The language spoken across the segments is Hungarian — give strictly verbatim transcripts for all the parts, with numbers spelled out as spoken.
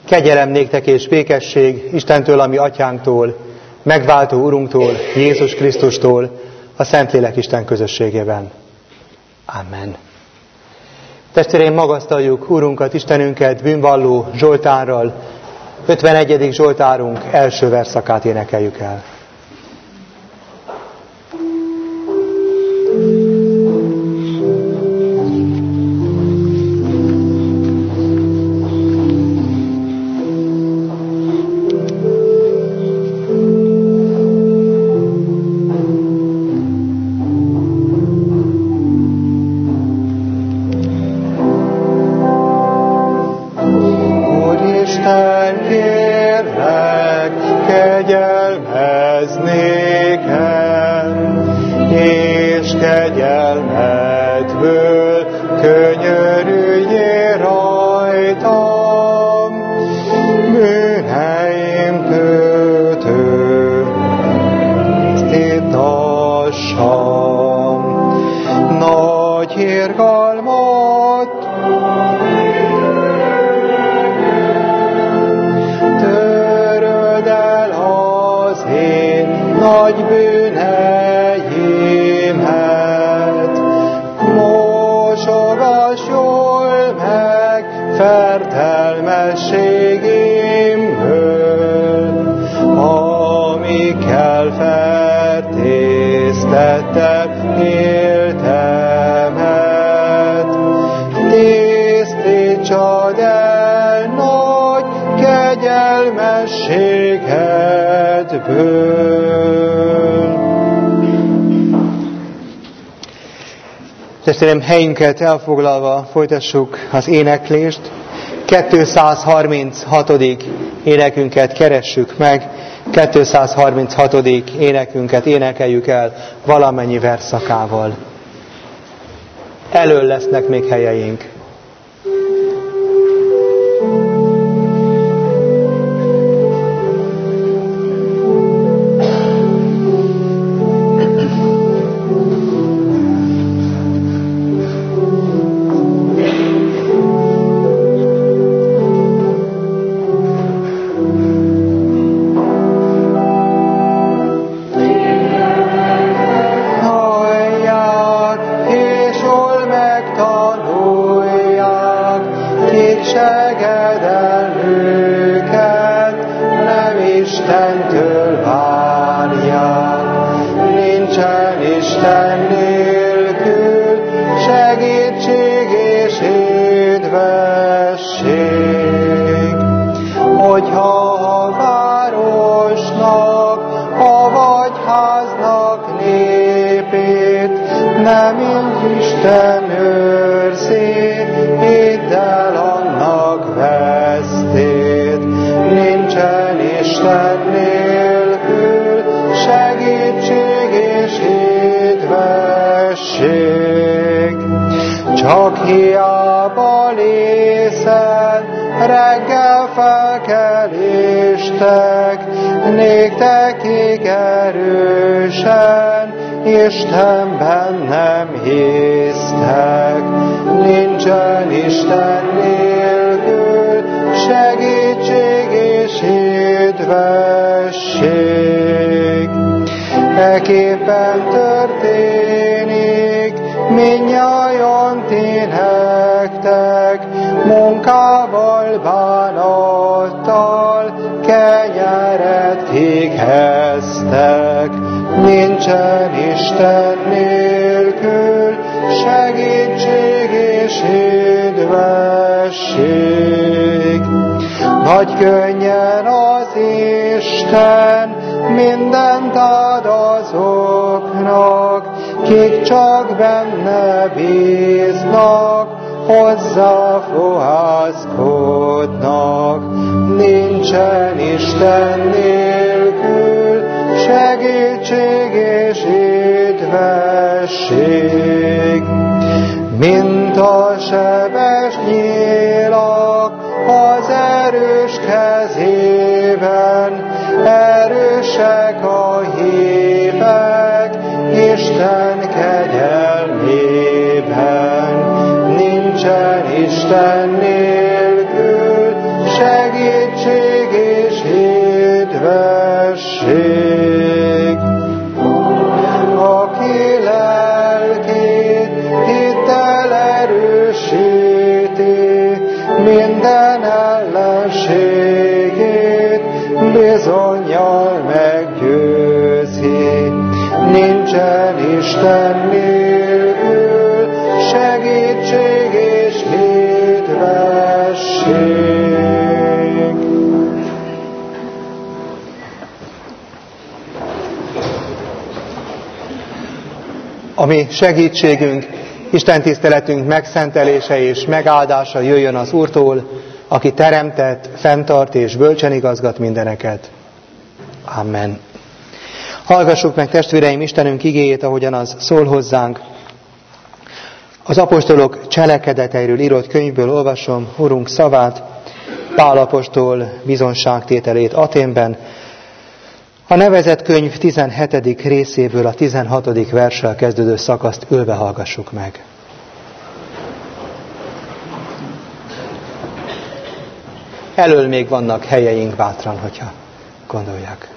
Kegyelem néktek és békesség Istentől, a mi atyánktól, megváltó Urunktól, Jézus Krisztustól, a Szentlélek Isten közösségében. Amen. Testvéreim, magasztaljuk Urunkat, Istenünket bűnvalló Zsoltárral. ötvenegyedik Zsoltárunk első verszakát énekeljük el. Testvérem, helyünket elfoglalva folytassuk az éneklést. kétszázharminchatodik énekünket keressük meg, kétszázharminchatodik énekünket énekeljük el valamennyi versszakával. Elől lesznek még helyeink. Csak hiába lészen, reggel felkeléstek, néktek ég erősen, Istenben nem hisztek. Nincsen Isten nélkül segítség és édvesség. Ekképpen történik, mindnyájan ti nektek, munkával, bánattal, kenyeret éheztek. Nincsen Isten nélkül segítség és édvesség. Nagy könnyen az Isten mindent ad azoknak, kik csak benne bíznak, hozzá fohászkodnak. Nincsen Isten nélkül segítség és édvesség. Mint a sebes nyílak az erős kezében, erősek a hívek Isten kegyelmében. Nincsen Isten nélkül segítség nincsen Isten nélkül segítség és hitvesség. A mi segítségünk, Isten tiszteletünk megszentelése és megáldása jöjjön az Úrtól, aki teremtett, fenntart és bölcsen igazgat mindeneket. Amen. Hallgassuk meg, testvéreim, Istenünk igéjét, ahogyan az szól hozzánk. Az apostolok cselekedeteiről írott könyvből olvasom Urunk szavát, Pál apostol bizonságtételét Athénben. A nevezett könyv tizenhetedik részéből a tizenhatodik verssel kezdődő szakaszt ülve hallgassuk meg. Elől még vannak helyeink, bátran, hogyha gondolják.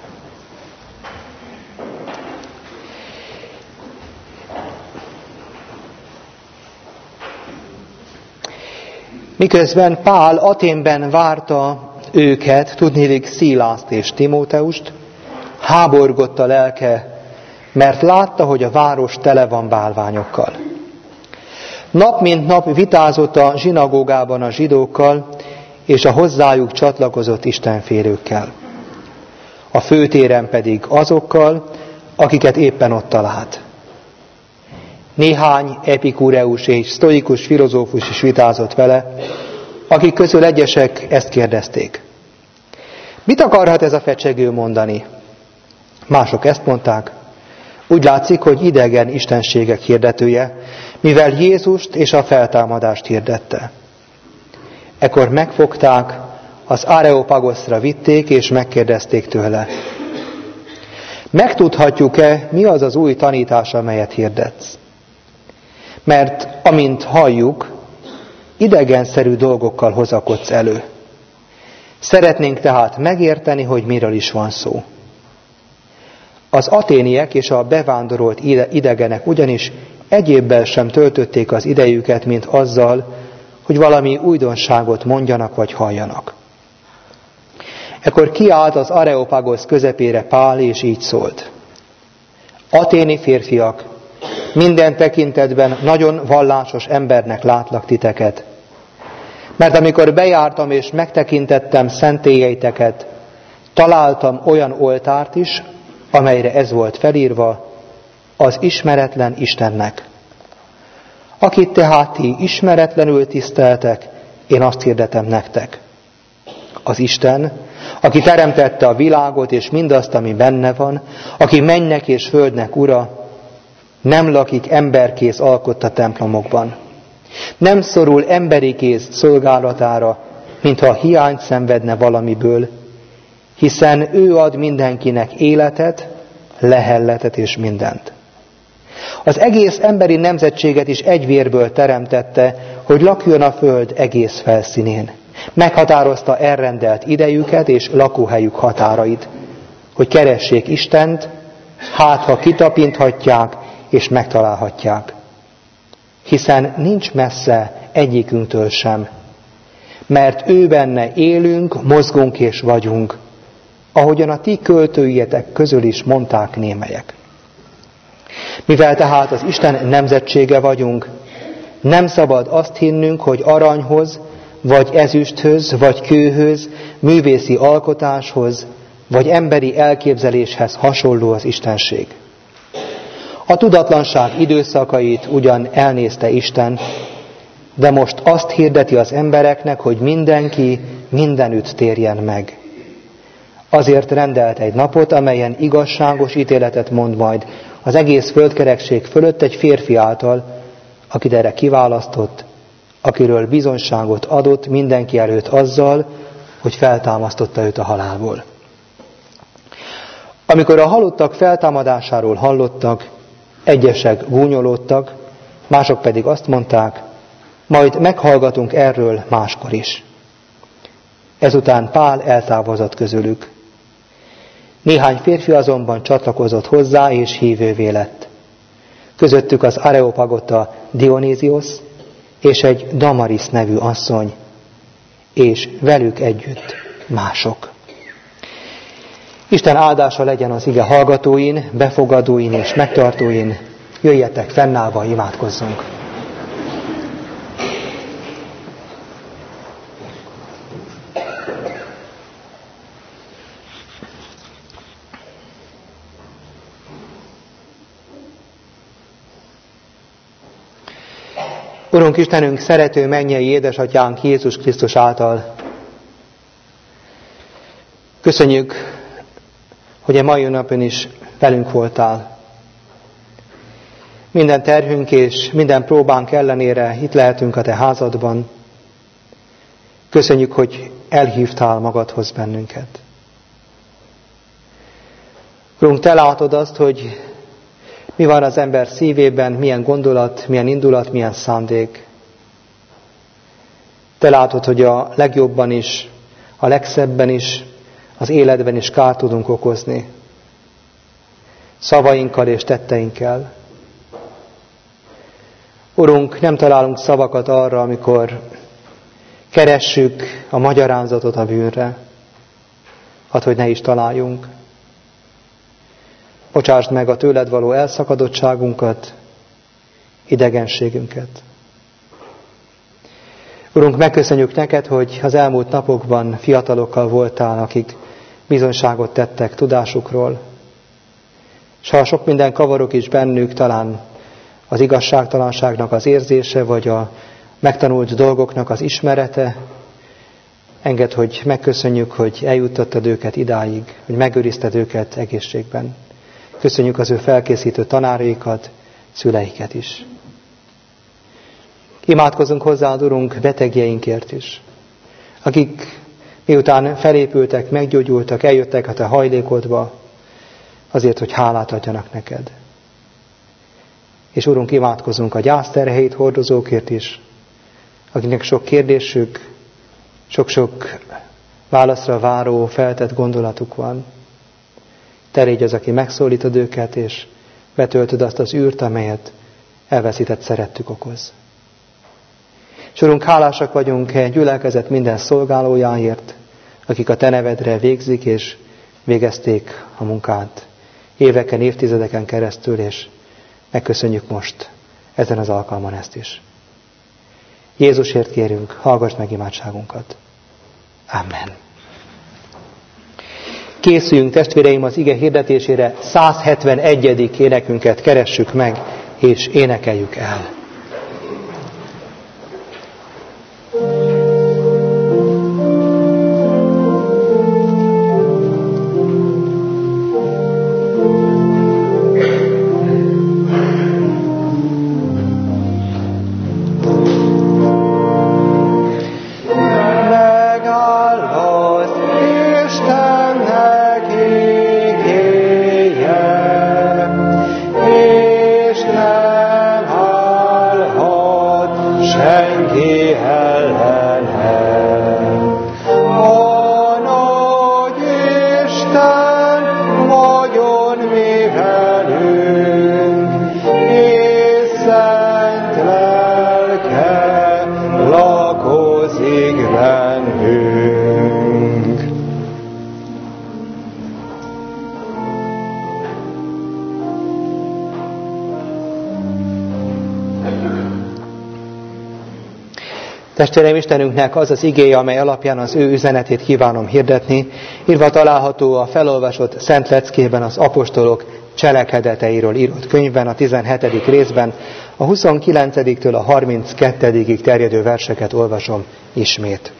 Miközben Pál Athénben várta őket, tudniillik Szilászt és Timóteust, háborgott a lelke, mert látta, hogy a város tele van bálványokkal. Nap mint nap vitázott a zsinagógában a zsidókkal, és a hozzájuk csatlakozott istenfélőkkel. A főtéren pedig azokkal, akiket éppen ott talált. Néhány epikureus és sztoikus filozófus is vitázott vele, akik közül egyesek ezt kérdezték. Mit akarhat ez a fecsegő mondani? Mások ezt mondták, úgy látszik, hogy idegen istenségek hirdetője, mivel Jézust és a feltámadást hirdette. Ekkor megfogták, az Areopagoszra vitték, és megkérdezték tőle. Megtudhatjuk-e, mi az az új tanítás, amelyet hirdetsz? Mert amint halljuk, idegenszerű dolgokkal hozakodsz elő. Szeretnénk tehát megérteni, hogy miről is van szó. Az aténiek és a bevándorolt idegenek ugyanis egyébbel sem töltötték az idejüket, mint azzal, hogy valami újdonságot mondjanak vagy halljanak. Ekkor kiállt az Areopagosz közepére Pál, és így szólt. Aténi férfiak, minden tekintetben nagyon vallásos embernek látlak titeket. Mert amikor bejártam és megtekintettem szentélyeiteket, találtam olyan oltárt is, amelyre ez volt felírva, az ismeretlen Istennek. Akit tehát ti ismeretlenül tiszteltek, én azt hirdetem nektek. Az Isten, aki teremtette a világot és mindazt, ami benne van, aki mennynek és földnek ura, nem lakik emberkész alkotta templomokban. Nem szorul emberi kéz szolgálatára, mintha hiányt szenvedne valamiből, hiszen ő ad mindenkinek életet, lehelletet és mindent. Az egész emberi nemzetséget is egy vérből teremtette, hogy lakjon a föld egész felszínén. Meghatározta elrendelt idejüket és lakóhelyük határait, hogy keressék Istent, hát ha kitapinthatják és megtalálhatják. Hiszen nincs messze egyikünktől sem, mert ő benne élünk, mozgunk és vagyunk, ahogyan a ti költőietek közül is mondták némelyek. Mivel tehát az Isten nemzetsége vagyunk, nem szabad azt hinnünk, hogy aranyhoz, vagy ezüsthöz, vagy kőhöz, művészi alkotáshoz, vagy emberi elképzeléshez hasonló az istenség. A tudatlanság időszakait ugyan elnézte Isten, de most azt hirdeti az embereknek, hogy mindenki mindenütt térjen meg. Azért rendelt egy napot, amelyen igazságos ítéletet mond majd az egész földkerekség fölött egy férfi által, akit erre kiválasztott, akiről bizonyságot adott mindenki előtt azzal, hogy feltámasztotta őt a halálból. Amikor a halottak feltámadásáról hallottak, egyesek gúnyolódtak, mások pedig azt mondták, majd meghallgatunk erről máskor is. Ezután Pál eltávozott közülük. Néhány férfi azonban csatlakozott hozzá, és hívővé lett. Közöttük az Areopagota Dionízios és egy Damaris nevű asszony, és velük együtt mások. Isten áldása legyen az ige hallgatóin, befogadóin és megtartóin. Jöjjetek fennállva, imádkozzunk. Urunk Istenünk, szerető mennyei édesatyánk Jézus Krisztus által. Köszönjük, hogy a mai napon is velünk voltál. Minden terhünk és minden próbánk ellenére itt lehetünk a te házadban. Köszönjük, hogy elhívtál magadhoz bennünket. Urunk, te látod azt, hogy mi van az ember szívében, milyen gondolat, milyen indulat, milyen szándék. Te látod, hogy a legjobban is, a legszebben is, az életben is kárt tudunk okozni. Szavainkkal és tetteinkkel. Urunk, nem találunk szavakat arra, amikor keressük a magyarázatot a bűnre. Hadd, hogy ne is találjunk. Bocsásd meg a tőled való elszakadottságunkat, idegenségünket. Urunk, megköszönjük neked, hogy az elmúlt napokban fiatalokkal voltál, akik bizonyságot tettek tudásukról. És ha sok minden kavarok is bennük, talán az igazságtalanságnak az érzése, vagy a megtanult dolgoknak az ismerete, engedd, hogy megköszönjük, hogy eljuttattad őket idáig, hogy megőrizted őket egészségben. Köszönjük az ő felkészítő tanáraikat, szüleiket is. Imádkozunk hozzád, Urunk, betegjeinkért is, akik miután felépültek, meggyógyultak, eljöttek a te hajlékodba, azért, hogy hálát adjanak neked. És Urunk, imádkozunk a gyászterheit hordozókért is, akiknek sok kérdésük, sok-sok válaszra váró, feltett gondolatuk van. Te légy az, aki megszólítod őket, és betöltöd azt az űrt, amelyet elveszített szerettük okoz. És Urunk, hálásak vagyunk egy gyülekezet minden szolgálójáért, akik a te nevedre végzik, és végezték a munkát éveken, évtizedeken keresztül, és megköszönjük most ezen az alkalman ezt is. Jézusért kérünk, hallgass meg imádságunkat. Amen. Készüljünk, testvéreim, az ige hirdetésére, száz hetvenegyedik énekünket keressük meg, és énekeljük el. Testvéreim, Istenünknek az az igéje, amely alapján az ő üzenetét kívánom hirdetni, írva található a felolvasott Szent Leckében, az apostolok cselekedeteiről írott könyvben, a tizenhetedik részben, a huszonkilencediktől a harminckettőig terjedő verseket olvasom ismét.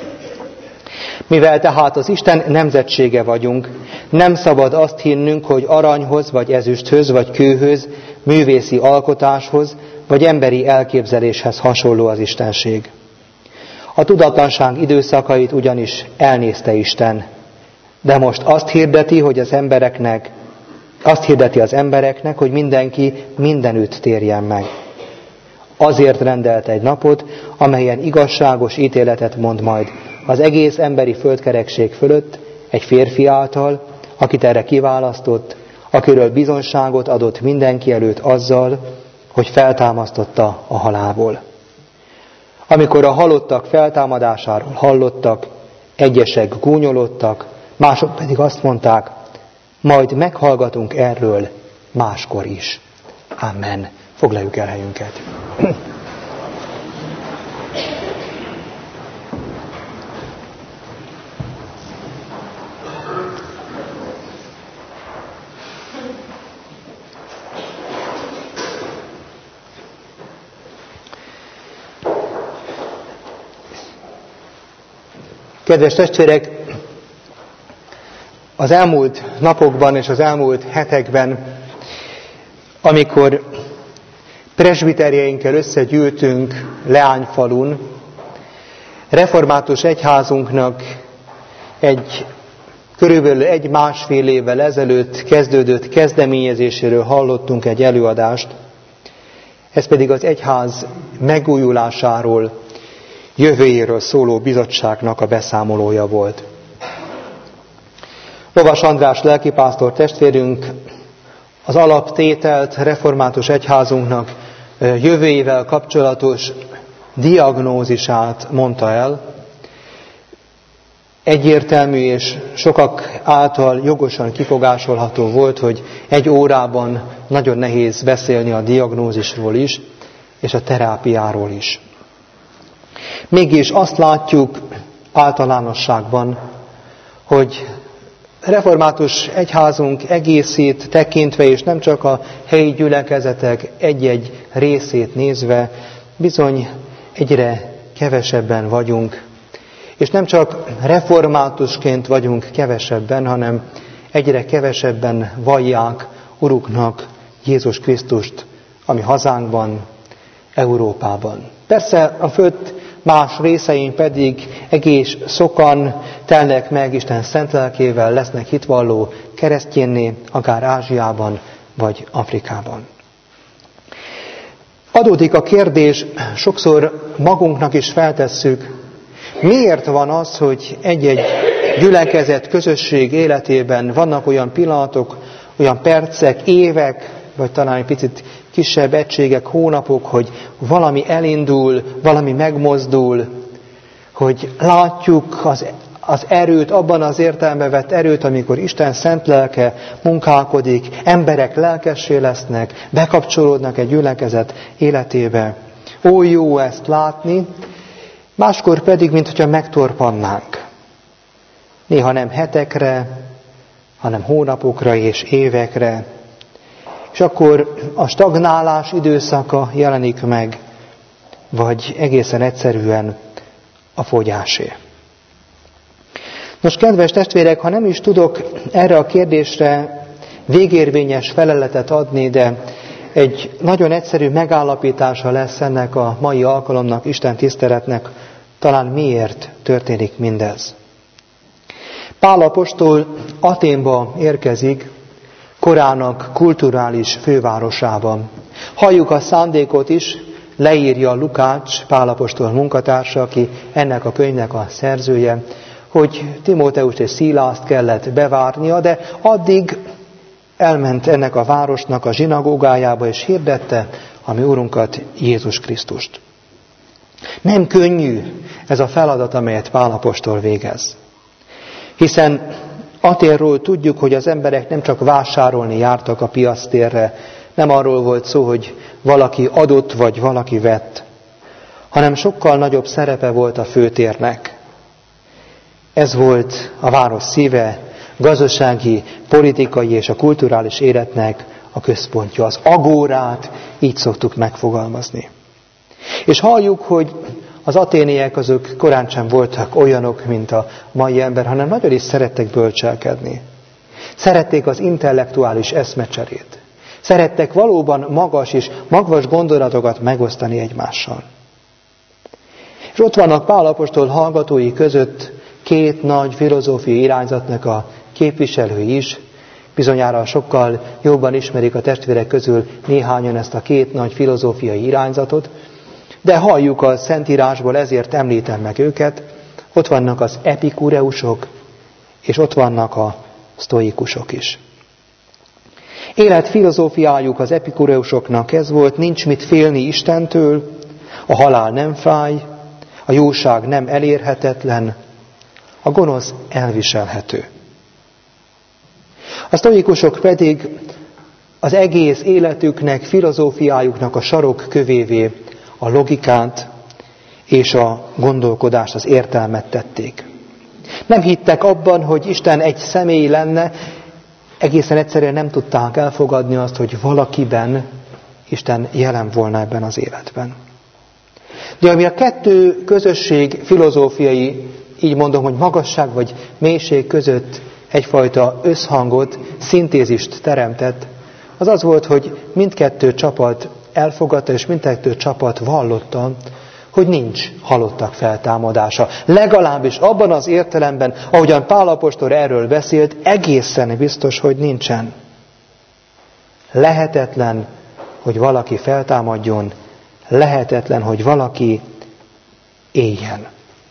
Mivel tehát az Isten nemzetsége vagyunk, nem szabad azt hinnünk, hogy aranyhoz, vagy ezüsthöz, vagy kőhöz, művészi alkotáshoz, vagy emberi elképzeléshez hasonló az istenség. A tudatlanság időszakait ugyanis elnézte Isten, de most azt hirdeti, hogy az embereknek, azt hirdeti az embereknek, hogy mindenki mindenütt térjen meg. Azért rendelt egy napot, amelyen igazságos ítéletet mond majd az egész emberi földkerekség fölött egy férfi által, akit erre kiválasztott, akiről bizonságot adott mindenki előtt azzal, hogy feltámasztotta a halálból. Amikor a halottak feltámadásáról hallottak, egyesek gúnyolódtak, mások pedig azt mondták, majd meghallgatunk erről máskor is. Amen. Foglaljuk el helyünket. Kedves testvérek, az elmúlt napokban és az elmúlt hetekben, amikor presbiterjeinkkel összegyűltünk Leányfalun, református egyházunknak egy körülbelül egy másfél évvel ezelőtt kezdődött kezdeményezéséről hallottunk egy előadást, ez pedig az egyház megújulásáról, jövőjéről szóló bizottságnak a beszámolója volt. Lovas András lelkipásztor testvérünk az alaptételt református egyházunknak jövőjével kapcsolatos diagnózisát mondta el. Egyértelmű és sokak által jogosan kifogásolható volt, hogy egy órában nagyon nehéz beszélni a diagnózisról is, és a terápiáról is. Mégis azt látjuk általánosságban, hogy református egyházunk egészét tekintve, és nem csak a helyi gyülekezetek egy-egy részét nézve, bizony egyre kevesebben vagyunk. És nem csak reformátusként vagyunk kevesebben, hanem egyre kevesebben vallják Uruknak Jézus Krisztust, ami hazánkban, Európában. Persze a föld más részein pedig egész sokan telnek meg Isten szent lelkével, lesznek hitvalló keresztjénné, akár Ázsiában vagy Afrikában. Adódik a kérdés, sokszor magunknak is feltesszük, miért van az, hogy egy-egy gyülekezet, közösség életében vannak olyan pillanatok, olyan percek, évek, vagy talán egy picit kisebb egységek, hónapok, hogy valami elindul, valami megmozdul, hogy látjuk az, az erőt, abban az értelemben vett erőt, amikor Isten szent lelke munkálkodik, emberek lelkessé lesznek, bekapcsolódnak egy gyülekezet életébe. Ó, jó ezt látni, máskor pedig, mintha megtorpannánk. Néha nem hetekre, hanem hónapokra és évekre. És akkor a stagnálás időszaka jelenik meg, vagy egészen egyszerűen a fogyásé. Nos, kedves testvérek, ha nem is tudok erre a kérdésre végérvényes feleletet adni, de egy nagyon egyszerű megállapítása lesz ennek a mai alkalomnak, Isten tiszteletnek, talán miért történik mindez. Pál apostol Athénba érkezik, korának kulturális fővárosában. Halljuk a szándékot is, leírja Lukács, Pál apostol munkatársa, aki ennek a könyvnek a szerzője, hogy Timóteust és Szilászt kellett bevárnia, de addig elment ennek a városnak a zsinagógájába, és hirdette a mi Urunkat, Jézus Krisztust. Nem könnyű ez a feladat, amelyet Pál apostol végez. Hiszen Athénról tudjuk, hogy az emberek nem csak vásárolni jártak a piactérre, nem arról volt szó, hogy valaki adott vagy valaki vett, hanem sokkal nagyobb szerepe volt a főtérnek. Ez volt a város szíve, gazdasági, politikai és a kulturális életnek a központja. Az agórát így szoktuk megfogalmazni. És halljuk, hogy az aténiek azok korán sem voltak olyanok, mint a mai ember, hanem nagyon is szerettek bölcselkedni. Szerették az intellektuális eszmecserét. Szerettek valóban magas és magvas gondolatokat megosztani egymással. És ott vannak Pál apostol hallgatói között két nagy filozófiai irányzatnak a képviselői is. Bizonyára sokkal jobban ismerik a testvérek közül néhányan ezt a két nagy filozófiai irányzatot, de halljuk a Szentírásból, ezért említem meg őket. Ott vannak az epikureusok, és ott vannak a sztoikusok is. Életfilozófiájuk az epikureusoknak ez volt, nincs mit félni Istentől, a halál nem fáj, a jóság nem elérhetetlen, a gonosz elviselhető. A sztoikusok pedig az egész életüknek, filozófiájuknak a sarokkövévé a logikát és a gondolkodást, az értelmet tették. Nem hittek abban, hogy Isten egy személy lenne, egészen egyszerűen nem tudták elfogadni azt, hogy valakiben Isten jelen volna ebben az életben. De ami a kettő közösség filozófiai, így mondom, hogy magasság vagy mélység között egyfajta összhangot, szintézist teremtett, az az volt, hogy mindkettő csapat elfogadta, és mindkettő csapat vallotta, hogy nincs halottak feltámadása. Legalábbis abban az értelemben, ahogyan Pál apostol erről beszélt, egészen biztos, hogy nincsen. Lehetetlen, hogy valaki feltámadjon, lehetetlen, hogy valaki éljen.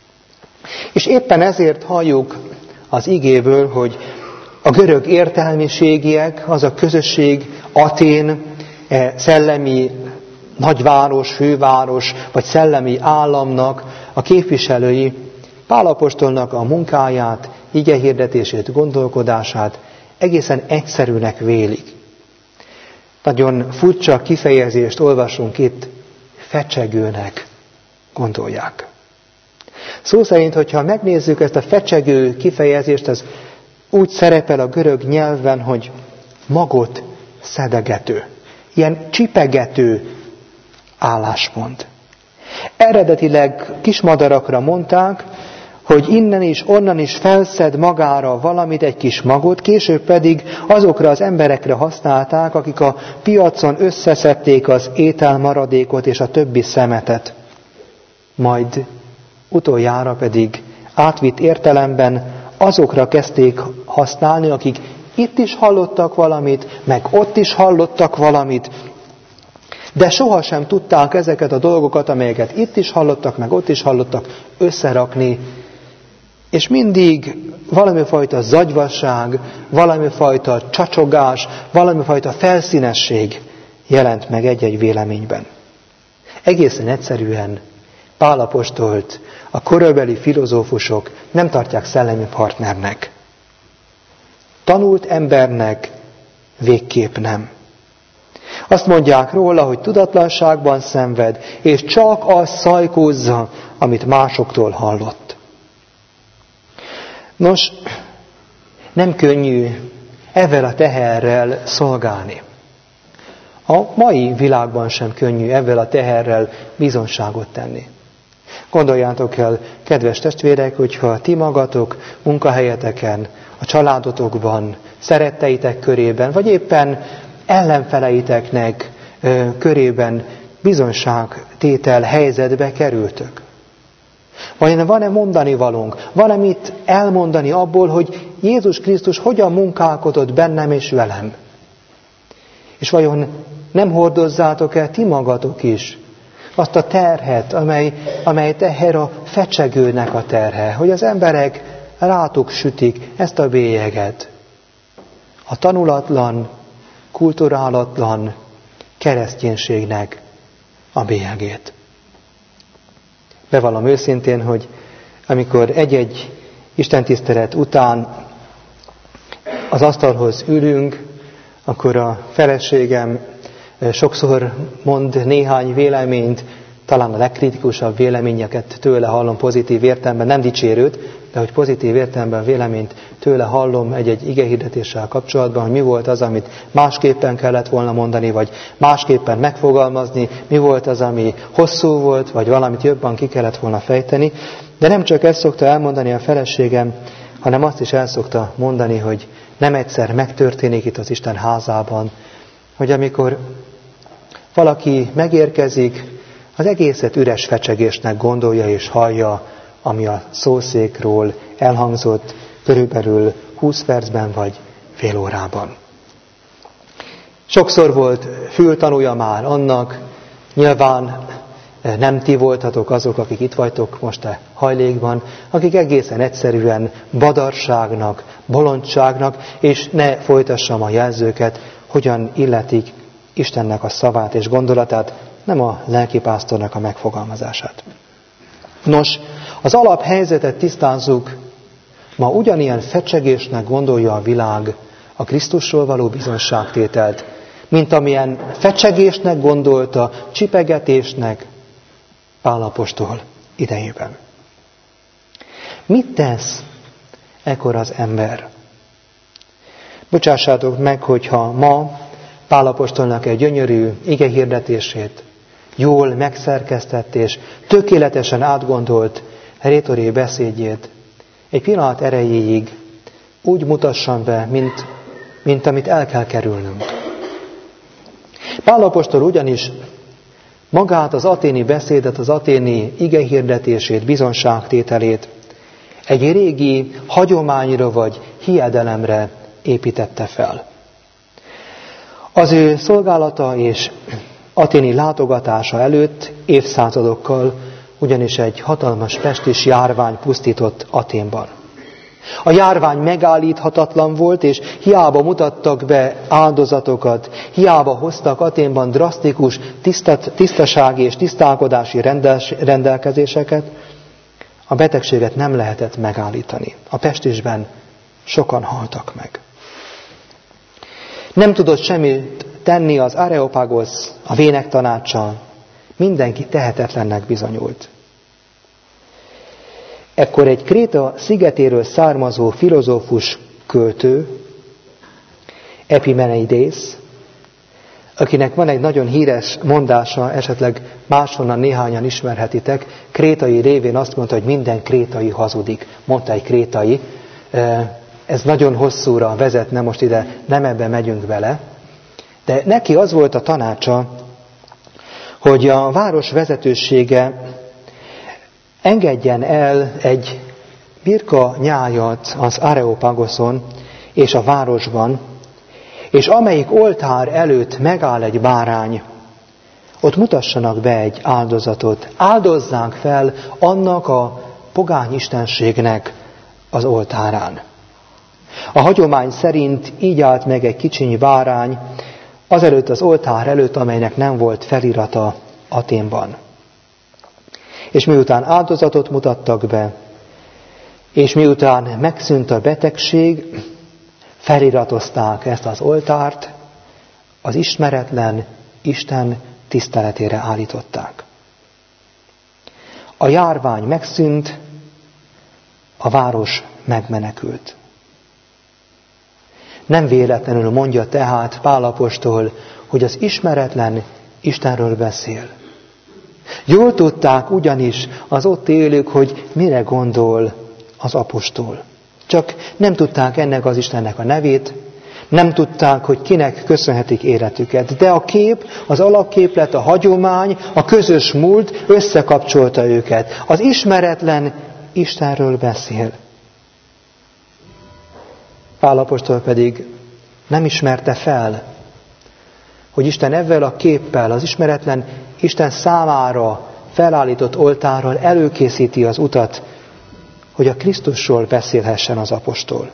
És éppen ezért halljuk az igéből, hogy a görög értelmiségiek, az a közösség, Atén, szellemi nagyváros, főváros, vagy szellemi államnak a képviselői Pál apostolnak a munkáját, igehirdetését, gondolkodását egészen egyszerűnek vélik. Nagyon furcsa kifejezést olvasunk itt, fecsegőnek gondolják. Szó szerint, hogyha megnézzük ezt a fecsegő kifejezést, ez úgy szerepel a görög nyelven, hogy magot szedegető. Ilyen csipegető álláspont. Eredetileg kismadarakra mondták, hogy innen is, onnan is felszed magára valamit, egy kis magot, később pedig azokra az emberekre használták, akik a piacon összeszedték az ételmaradékot és a többi szemetet. Majd utoljára pedig átvitt értelemben azokra kezdték használni, akik itt is hallottak valamit, meg ott is hallottak valamit, de sohasem tudták ezeket a dolgokat, amelyeket itt is hallottak, meg ott is hallottak, összerakni, és mindig valamifajta zagyvasság, valamifajta csacsogás, valamifajta felszínesség jelent meg egy-egy véleményben. Egészen egyszerűen Pál apostolt a korabeli filozófusok nem tartják szellemi partnernek. Tanult embernek végképp nem. Azt mondják róla, hogy tudatlanságban szenved, és csak azt szajkózza, amit másoktól hallott. Nos, nem könnyű ezzel a teherrel szolgálni. A mai világban sem könnyű ezzel a teherrel bizonságot tenni. Gondoljátok el, kedves testvérek, hogyha ti magatok munkahelyeteken, a családotokban, szeretteitek körében, vagy éppen ellenfeleiteknek ö, körében bizonságtétel helyzetbe kerültök. Vajon van-e mondani valónk? Van-e mit elmondani abból, hogy Jézus Krisztus hogyan munkálkodott bennem és velem? És vajon nem hordozzátok el ti magatok is azt a terhet, amely, amely teher a fecsegőnek a terhe, hogy az emberek rátok sütik ezt a bélyeget. A tanulatlan, kulturálatlan kereszténységnek a bélyegét. Bevallom őszintén, hogy amikor egy-egy istentisztelet után az asztalhoz ülünk, akkor a feleségem sokszor mond néhány véleményt, talán a legkritikusabb véleményeket tőle hallom pozitív értelemben, nem dicsérőt, de hogy pozitív értelemben véleményt tőle hallom egy-egy igehirdetéssel kapcsolatban, hogy mi volt az, amit másképpen kellett volna mondani, vagy másképpen megfogalmazni, mi volt az, ami hosszú volt, vagy valamit jobban ki kellett volna fejteni. De nem csak ezt szokta elmondani a feleségem, hanem azt is el szokta mondani, hogy nem egyszer megtörténik itt az Isten házában, hogy amikor valaki megérkezik, az egészet üres fecsegésnek gondolja és hallja, ami a szószékról elhangzott körülbelül húsz percben vagy fél órában. Sokszor volt fültanúja már annak, nyilván nem ti voltatok azok, akik itt vagytok most a hajlékban, akik egészen egyszerűen badarságnak, bolondságnak, és ne folytassam a jelzőket, hogyan illetik Istennek a szavát és gondolatát, nem a lelkipásztornak a megfogalmazását. Nos, az alaphelyzetet tisztázzuk, ma ugyanilyen fecsegésnek gondolja a világ a Krisztusról való bizonságtételt, mint amilyen fecsegésnek gondolta, csipegetésnek Pál apostol idejében. Mit tesz ekkor az ember? Bocsássátok meg, hogyha ma Pál apostolnak egy gyönyörű igehirdetését, jól megszerkesztett és tökéletesen átgondolt rétori beszédjét egy pillanat erejéig úgy mutassam be, mint, mint amit el kell kerülnünk. Pál apostol ugyanis magát az aténi beszédet, az aténi igehirdetését, bizonságtételét egy régi hagyományra vagy hiedelemre építette fel. Az ő szolgálata és aténi látogatása előtt évszázadokkal ugyanis egy hatalmas pestis járvány pusztított Aténban. A járvány megállíthatatlan volt, és hiába mutattak be áldozatokat, hiába hoztak Aténban drasztikus tisztat, tisztasági és tisztálkodási rendes, rendelkezéseket, a betegséget nem lehetett megállítani. A pestisben sokan haltak meg. Nem tudott semmit tenni az Areopagosz, a vének tanácsa, mindenki tehetetlennek bizonyult. Ekkor egy Kréta szigetéről származó filozófus költő, Epimeneides, akinek van egy nagyon híres mondása, esetleg máshonnan néhányan ismerhetitek, krétai révén azt mondta, hogy minden krétai hazudik. Mondta egy krétai, ez nagyon hosszúra vezetne, most ide nem ebbe megyünk vele, de neki az volt a tanácsa, hogy a város vezetősége engedjen el egy birka nyájat az Areopagoszon és a városban, és amelyik oltár előtt megáll egy bárány, ott mutassanak be egy áldozatot, áldozzák fel annak a pogány istenségnek az oltárán. A hagyomány szerint így állt meg egy kicsiny bárány, azelőtt az oltár előtt, amelynek nem volt felirata Aténban. És miután áldozatot mutattak be, és miután megszűnt a betegség, feliratozták ezt az oltárt, az ismeretlen Isten tiszteletére állították. A járvány megszűnt, a város megmenekült. Nem véletlenül mondja tehát Pál apostol, hogy az ismeretlen Istenről beszél. Jól tudták ugyanis az ott élők, hogy mire gondol az apostol. Csak nem tudták ennek az Istennek a nevét, nem tudták, hogy kinek köszönhetik életüket. De a kép, az alapképlet, a hagyomány, a közös múlt összekapcsolta őket. Az ismeretlen Istenről beszél. Pál apostol pedig nem ismerte fel, hogy Isten ezzel a képpel, az ismeretlen Isten számára felállított oltárral előkészíti az utat, hogy a Krisztusról beszélhessen az apostol.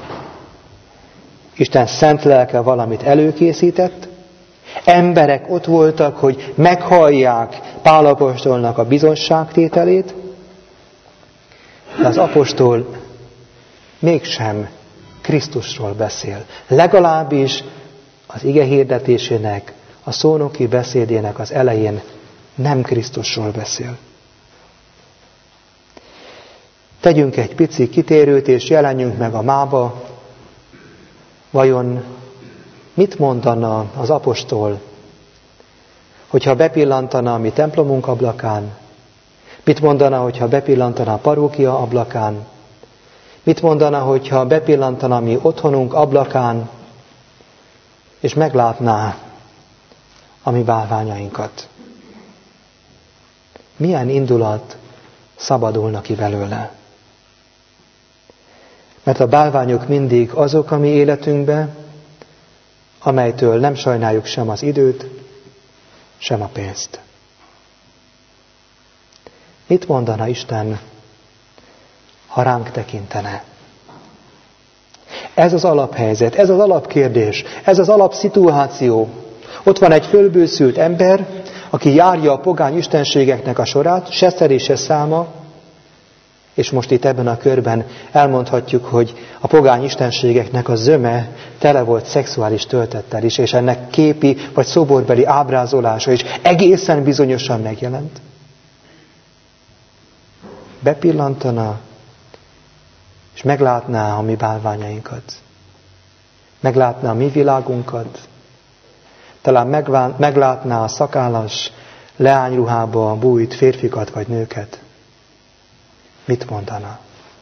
Isten szent lelke valamit előkészített, emberek ott voltak, hogy meghallják Pál apostolnak a bizonságtételét, de az apostol mégsem Krisztusról beszél. Legalábbis az ige hirdetésének, a szónoki beszédének az elején nem Krisztusról beszél. Tegyünk egy pici kitérőt, és jelenjünk meg a mába. Vajon mit mondana az apostol, hogyha bepillantana a mi templomunk ablakán? Mit mondana, hogyha bepillantana a parókia ablakán? Mit mondana, hogyha bepillantana a mi otthonunk ablakán, és meglátná a mi bálványainkat? Milyen indulat szabadulna ki belőle? Mert a bálványok mindig azok a mi életünkben, amelytől nem sajnáljuk sem az időt, sem a pénzt. Mit mondana Isten, ha ránk tekintene? Ez az alaphelyzet, ez az alapkérdés, ez az alapszituáció. Ott van egy fölbőszült ember, aki járja a pogány istenségeknek a sorát, se szeri, se száma, És most itt ebben a körben elmondhatjuk, hogy a pogány istenségeknek a zöme tele volt szexuális töltettel is, és ennek képi vagy szoborbeli ábrázolása is egészen bizonyosan megjelent. Bepillantana, és meglátná a mi bálványainkat. Meglátná a mi világunkat. Talán meglátná a szakállas, leányruhába bújt férfikat vagy nőket. Mit mondana?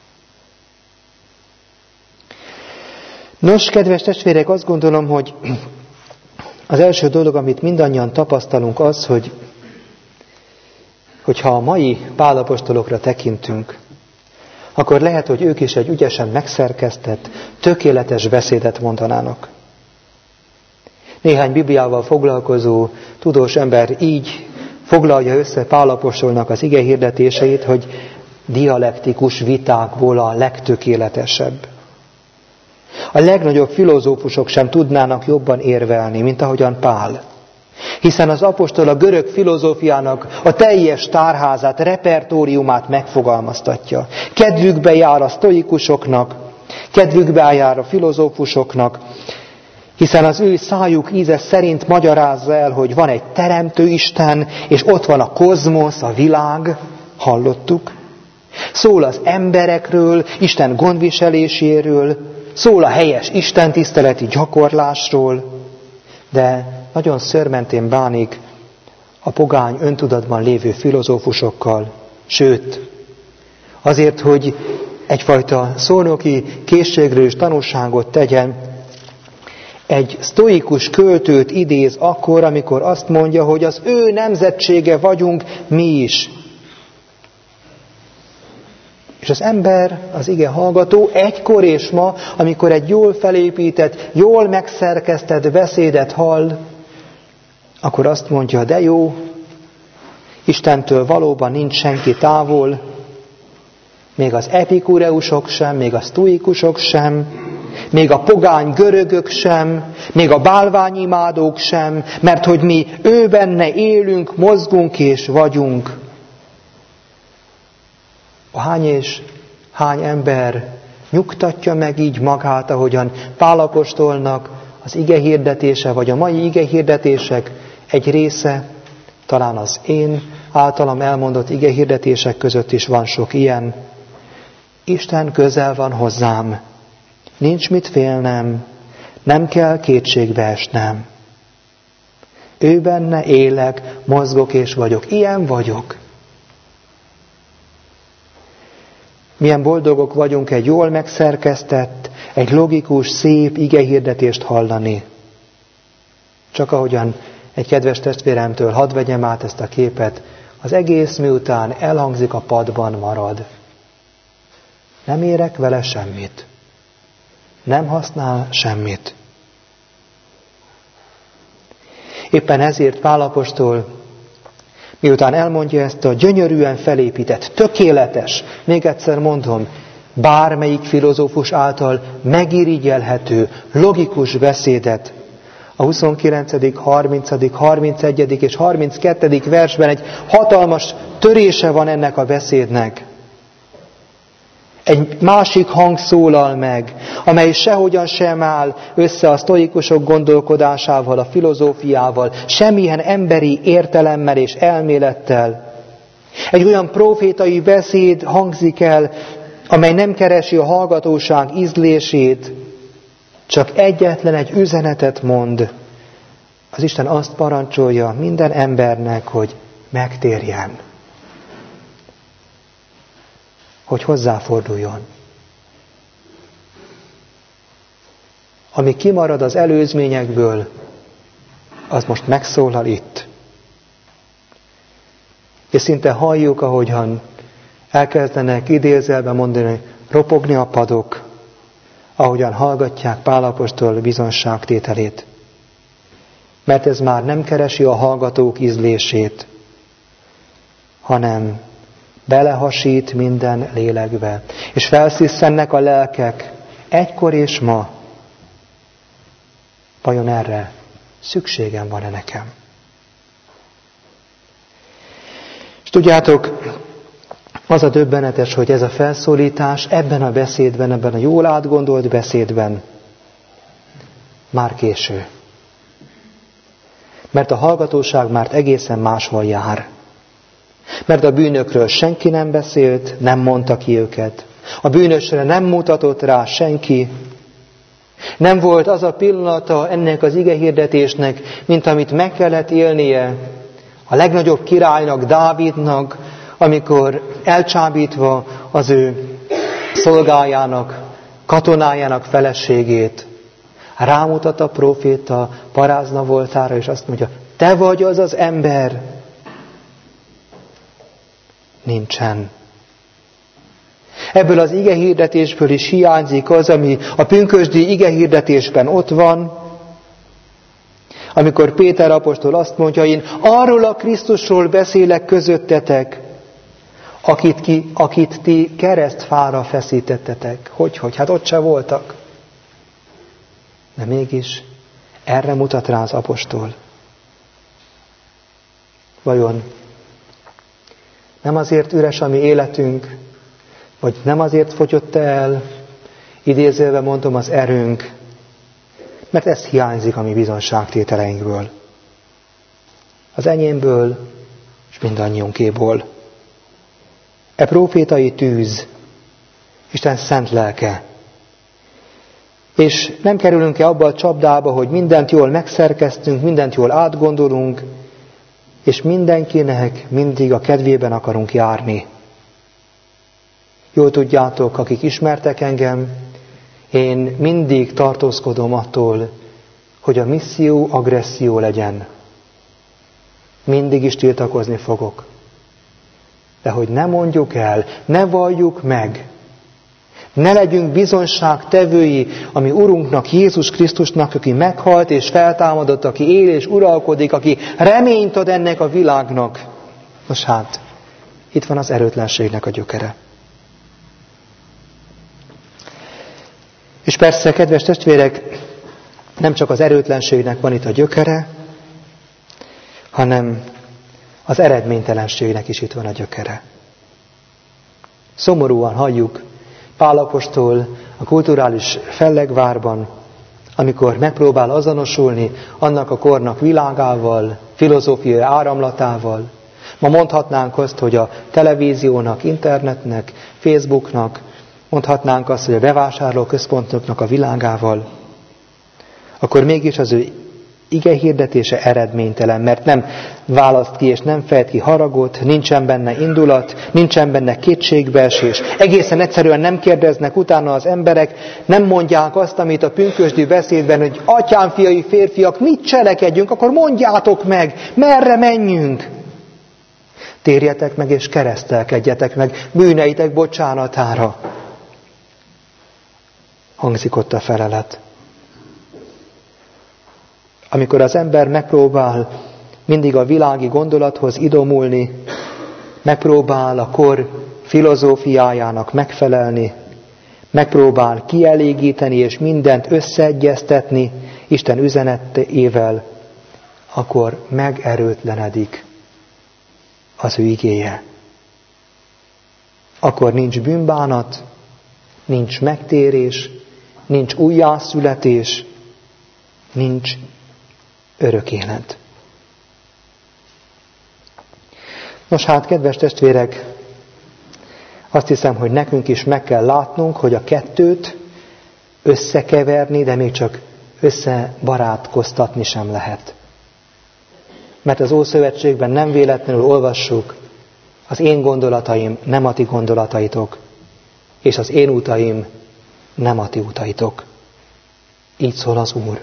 Nos, kedves testvérek, azt gondolom, hogy az első dolog, amit mindannyian tapasztalunk, az, hogy hogyha a mai Pál apostolokra tekintünk, akkor lehet, hogy ők is egy ügyesen megszerkesztett, tökéletes beszédet mondanának. Néhány Bibliával foglalkozó tudós ember így foglalja össze Pál apostolnak az ige hirdetéseit, hogy dialektikus vitákból a legtökéletesebb. A legnagyobb filozófusok sem tudnának jobban érvelni, mint ahogyan Pál. Hiszen az apostol a görög filozófiának a teljes tárházát, repertóriumát megfogalmaztatja. Kedvükbe jár a sztoikusoknak, kedvükbe jár a filozófusoknak, hiszen az ő szájuk íze szerint magyarázza el, hogy van egy teremtő Isten, és ott van a kozmosz, a világ, hallottuk. Szól az emberekről, Isten gondviseléséről, szól a helyes istentiszteleti gyakorlásról, de nagyon szörmentén bánik a pogány öntudatban lévő filozófusokkal, sőt, azért, hogy egyfajta szolnoki készségről is tanúságot tegyen, egy sztoikus költőt idéz akkor, amikor azt mondja, hogy az ő nemzetsége vagyunk mi is. És az ember, az ige hallgató egykor és ma, amikor egy jól felépített, jól megszerkesztett beszédet hall, akkor azt mondja, de jó, Istentől valóban nincs senki távol, még az epikureusok sem, még a sztoikusok sem, még a pogány görögök sem, még a bálványimádók sem, mert hogy mi ő benne élünk, mozgunk és vagyunk. A hány és hány ember nyugtatja meg így magát, ahogyan Pál apostolnak az ige hirdetése, vagy a mai ige hirdetések egy része, talán az én általam elmondott ige hirdetések között is van sok ilyen. Isten közel van hozzám, nincs mit félnem, nem kell kétségbe esnem. Ő benne élek, mozgok és vagyok, ilyen vagyok. Milyen boldogok vagyunk egy jól megszerkesztett, egy logikus, szép igehirdetést hallani. Csak ahogyan egy kedves testvéremtől hadd vegyem át ezt a képet, az egész miután elhangzik a padban marad. Nem érek vele semmit. Nem használ semmit. Éppen ezért Pál apostol, miután elmondja ezt a gyönyörűen felépített, tökéletes, még egyszer mondom, bármelyik filozófus által megirigyelhető, logikus beszédet, a huszonkilencedik, harmincadik, harmincegyedik és harminckettedik versben egy hatalmas törése van ennek a beszédnek. Egy másik hang szólal meg, amely sehogyan sem áll össze a sztoikusok gondolkodásával, a filozófiával, semmilyen emberi értelemmel és elmélettel. Egy olyan profétai beszéd hangzik el, amely nem keresi a hallgatóság ízlését, csak egyetlen egy üzenetet mond. Az Isten azt parancsolja minden embernek, hogy megtérjen. Hogy hozzáforduljon. Ami kimarad az előzményekből, az most megszólal itt. És szinte halljuk, ahogyan elkezdenek idézelben mondani, ropogni a padok, ahogyan hallgatják Pál apostol bizonságtételét. Mert ez már nem keresi a hallgatók ízlését, hanem belehasít minden lélekbe. És felszisszennek a lelkek egykor és ma. Vajon erre szükségem van-e nekem? És tudjátok, Az a döbbenetes, hogy ez a felszólítás ebben a beszédben, ebben a jól átgondolt beszédben már késő. Mert a hallgatóság már egészen máshol jár. Mert a bűnökről senki nem beszélt, nem mondta ki őket. A bűnösre nem mutatott rá senki. Nem volt az a pillanata ennek az igehirdetésnek, mint amit meg kellett élnie a legnagyobb királynak, Dávidnak, amikor elcsábítva az ő szolgájának, katonájának feleségét rámutat a próféta parázna voltára, és azt mondja, te vagy az az ember. Nincsen. Ebből az igehirdetésből is hiányzik az, ami a pünkösdi igehirdetésben ott van, amikor Péter apostol azt mondja, én arról a Krisztusról beszélek közöttetek, akit, ki, akit ti keresztfára feszítettetek. Hogy, hogy? Hát ott se voltak. De mégis erre mutat rá az apostol. Vajon nem azért üres a mi életünk, vagy nem azért fogyott el, idézőben mondom, az erőnk, mert ez hiányzik a mi bizonságtételeinkből. Az enyémből, és mindannyiunkéból. E prófétai tűz, Isten szent lelke. És nem kerülünk-e abba a csapdába, hogy mindent jól megszerkeztünk, mindent jól átgondolunk, és mindenkinek mindig a kedvében akarunk járni. Jól tudjátok, akik ismertek engem, én mindig tartózkodom attól, hogy a misszió agresszió legyen. Mindig is tiltakozni fogok. De hogy ne mondjuk el, ne valljuk meg, ne legyünk bizonyságtevői a mi Urunknak, Jézus Krisztusnak, aki meghalt és feltámadott, aki él és uralkodik, aki reményt ad ennek a világnak. Nos hát, itt van az erőtlenségnek a gyökere. És persze, kedves testvérek, nem csak az erőtlenségnek van itt a gyökere, hanem az eredménytelenségnek is itt van a gyökere. Szomorúan halljuk Pál apostol a kulturális fellegvárban, amikor megpróbál azonosulni annak a kornak világával, filozófiai áramlatával. Ma mondhatnánk azt, hogy a televíziónak, internetnek, Facebooknak, mondhatnánk azt, hogy a bevásárlóközpontoknak a világával, akkor mégis az ő ige hirdetése eredménytelen, mert nem választ ki és nem fejt ki haragot, nincsen benne indulat, nincsen benne kétségbeesés. Egészen egyszerűen nem kérdeznek utána az emberek, nem mondják azt, amit a pünkösdi beszédben, hogy atyám, fiai, férfiak, mit cselekedjünk, akkor mondjátok meg, merre menjünk. Térjetek meg és keresztelkedjetek meg bűneitek bocsánatára. Hangzik ott a felelet. Amikor az ember megpróbál mindig a világi gondolathoz idomulni, megpróbál a kor filozófiájának megfelelni, megpróbál kielégíteni és mindent összeegyeztetni Isten üzenetével, akkor megerőtlenedik az ő igéje. Akkor nincs bűnbánat, nincs megtérés, nincs újjászületés, nincs örök élet. Nos hát, kedves testvérek, azt hiszem, hogy nekünk is meg kell látnunk, hogy a kettőt összekeverni, de még csak összebarátkoztatni sem lehet. Mert az Ószövetségben nem véletlenül olvassuk, az én gondolataim nem a ti gondolataitok, és az én utaim nem a ti utaitok. Így szól az Úr.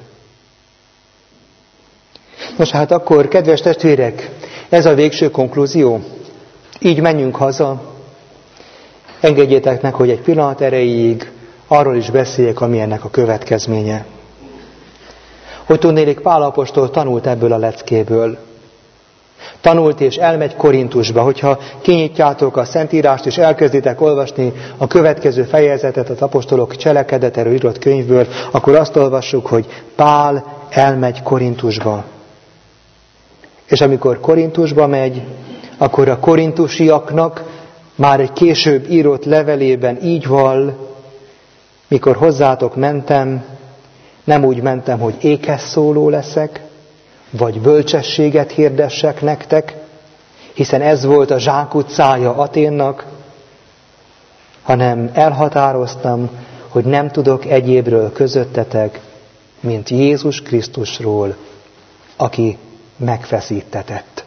Nos hát akkor, kedves testvérek, ez a végső konklúzió. Így menjünk haza. Engedjétek meg, hogy egy pillanat erejéig arról is beszéljek, ami ennek a következménye. Hogy tudnélik, Pál apostol tanult ebből a leckéből. Tanult és elmegy Korintusba. Hogyha kinyitjátok a Szentírást és elkezditek olvasni a következő fejezetet az apostolok cselekedetéről írott könyvből, akkor azt olvassuk, hogy Pál elmegy Korintusba. És amikor Korintusba megy, akkor a korintusiaknak Már egy később írott levelében így vall: mikor hozzátok mentem, nem úgy mentem, hogy ékes szóló leszek, vagy bölcsességet hirdessek nektek, hiszen ez volt a zsákutcája Athénnak, hanem elhatároztam, hogy nem tudok egyébről közöttetek, mint Jézus Krisztusról, aki megfeszítetett.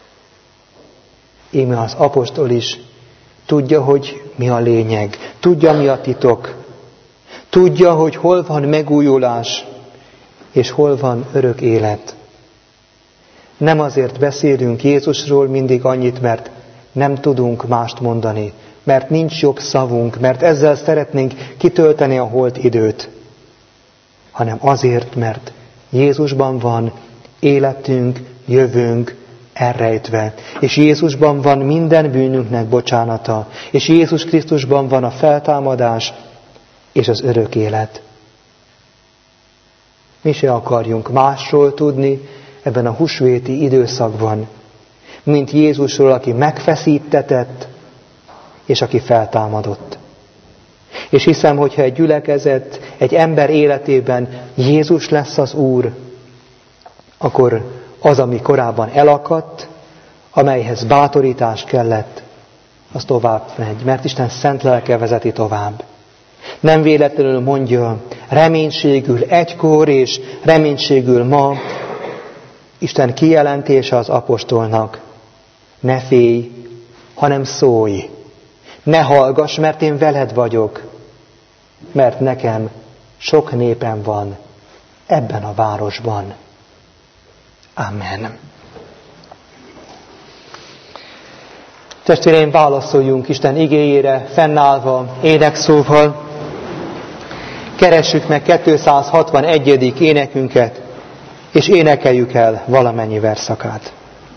Íme az apostol is tudja, hogy mi a lényeg, tudja, mi a titok, tudja, hogy hol van megújulás, és hol van örök élet. Nem azért beszélünk Jézusról mindig annyit, mert nem tudunk mást mondani, mert nincs jobb szavunk, mert ezzel szeretnénk kitölteni a holt időt, hanem azért, mert Jézusban van életünk, jövőnk elrejtve, és Jézusban van minden bűnünknek bocsánata, és Jézus Krisztusban van a feltámadás és az örök élet. Mi se akarjunk másról tudni ebben a húsvéti időszakban, mint Jézusról, aki megfeszítetett, és aki feltámadott. És hiszem, hogyha egy gyülekezet, egy ember életében Jézus lesz az Úr, akkor az, ami korábban elakadt, amelyhez bátorítás kellett, az tovább megy, mert Isten szent lelke vezeti tovább. Nem véletlenül mondja, reménységül egykor és reménységül ma Isten kijelentése az apostolnak: ne félj, hanem szólj. Ne hallgass, mert én veled vagyok, mert nekem sok népem van ebben a városban. Amen. Testvéreim, válaszoljunk Isten igéjére fennállva, énekszóval. Keressük meg kétszázhatvanegyedik énekünket, és énekeljük el valamennyi verszakát.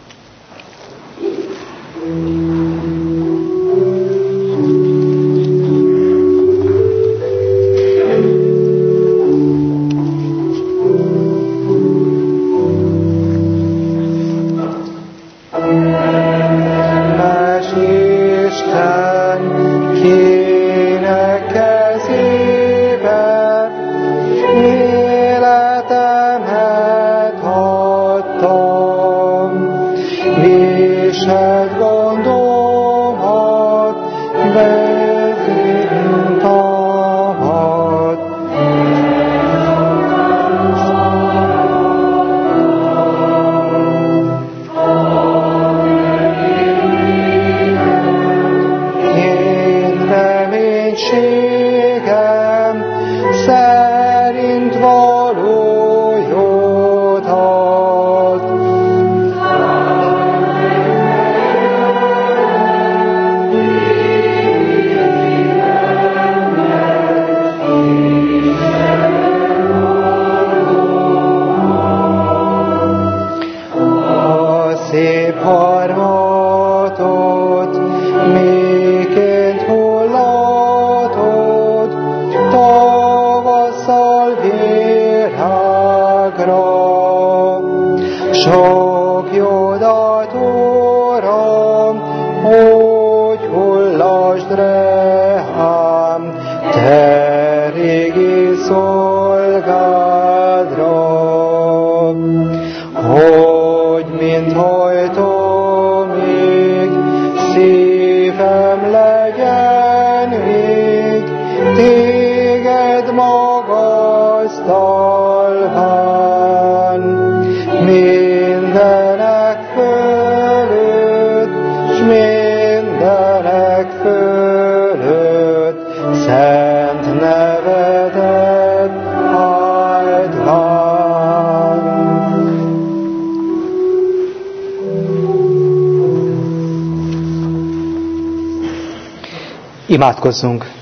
Imádkozzunk!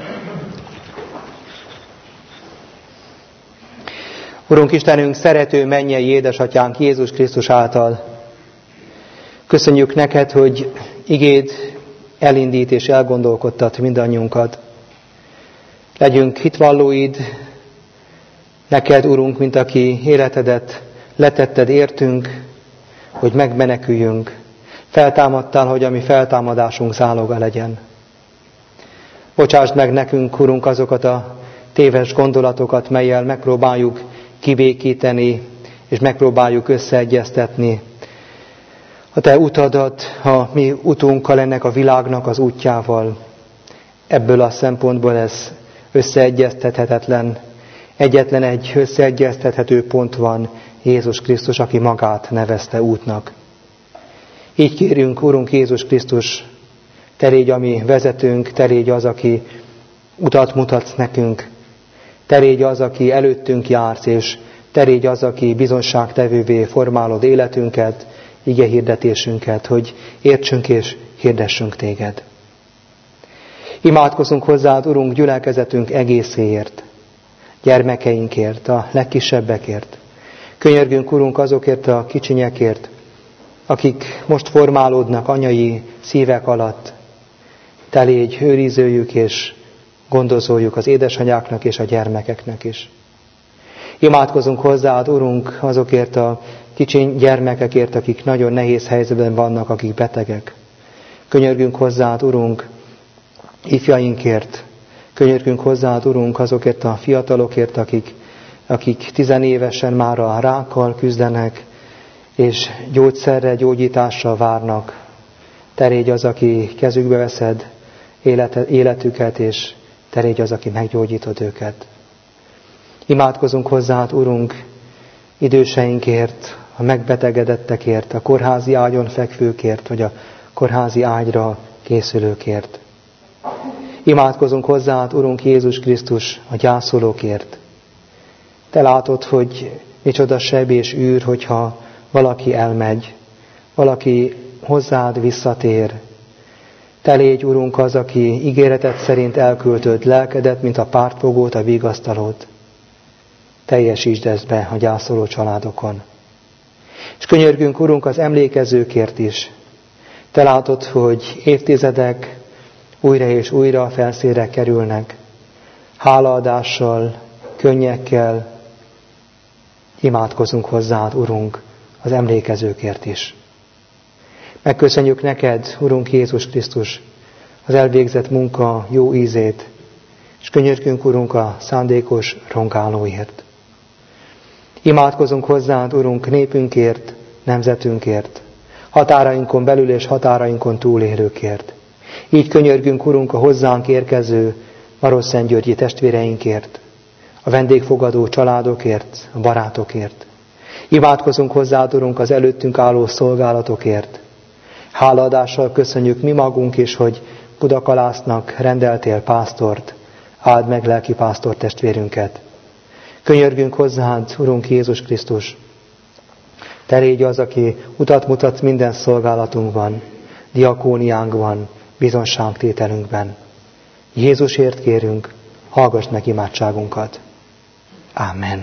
Urunk Istenünk, szerető mennyei édesatyánk Jézus Krisztus által, köszönjük neked, hogy igéd elindít és elgondolkodtat mindannyiunkat. Legyünk hitvallóid neked, Urunk, mint aki életedet letetted értünk, hogy megmeneküljünk. Feltámadtál, hogy a mi feltámadásunk záloga legyen. Bocsásd meg nekünk, Urunk, azokat a téves gondolatokat, mellyel megpróbáljuk kibékíteni, és megpróbáljuk összeegyeztetni a Te utadat a mi utunkkal, ennek a világnak az útjával. Ebből a szempontból ez összeegyeztethetetlen. Egyetlen egy összeegyeztethető pont van, Jézus Krisztus, aki magát nevezte útnak. Így kérünk, Urunk Jézus Krisztus, Te légy a mi vezetőnk, Te légy az, aki utat mutatsz nekünk, Te légy az, aki előttünk jársz, és Te légy az, aki bizonságtevővé formálod életünket, ige hirdetésünket, hogy értsünk és hirdessünk Téged. Imádkozunk hozzád, Urunk, gyülekezetünk egészéért, gyermekeinkért, a legkisebbekért. Könyörgünk, Urunk, azokért a kicsinyekért, akik most formálódnak anyai szívek alatt. Te légy őrizőjük és gondozójuk az édesanyáknak és a gyermekeknek is. Imádkozunk hozzád, Urunk, azokért a kicsiny gyermekekért, akik nagyon nehéz helyzetben vannak, akik betegek. Könyörgünk hozzád, Urunk, ifjainkért. Könyörgünk hozzád, Urunk, azokért a fiatalokért, akik, akik tizenévesen már a rákkal küzdenek, és gyógyszerre, gyógyításra várnak. Te légy az, aki kezükbe veszed életüket, és Te légy az, aki meggyógyítod őket. Imádkozunk hozzád, Urunk, időseinkért, a megbetegedettekért, a kórházi ágyon fekvőkért, vagy a kórházi ágyra készülőkért. Imádkozunk hozzád, Urunk Jézus Krisztus, a gyászolókért. Te látod, hogy micsoda seb és űr, hogyha valaki elmegy, valaki hozzád visszatér. Te légy, Urunk, az, aki ígéreted szerint elküldött lelkedet, mint a pártfogót, a vigasztalót. Teljesítsd ezt be a gyászoló családokon. És könyörgünk, Urunk, az emlékezőkért is. Te látod, hogy évtizedek újra és újra felszínre kerülnek. Hálaadással, könnyekkel imádkozunk hozzád, Urunk, az emlékezőkért is. Megköszönjük neked, Urunk Jézus Krisztus, az elvégzett munka jó ízét, és könyörgünk, Urunk, a szándékos ronkálóért. Imádkozunk hozzád, Urunk, népünkért, nemzetünkért, határainkon belül és határainkon túlélőkért. Így könyörgünk, Urunk, a hozzánk érkező marosszentgyörgyi testvéreinkért, a vendégfogadó családokért, a barátokért. Imádkozunk hozzád, Urunk, az előttünk álló szolgálatokért. Hálaadással köszönjük mi magunk is, hogy Budakalásznak rendeltél pásztort, áld meg lelki pásztor testvérünket. Könyörgünk hozzád, Urunk Jézus Krisztus. Te légy az, aki utat mutatsz minden szolgálatunkban, diakóniánkban, bizonságtételünkben. Jézusért kérünk, hallgass meg imádságunkat. Amen.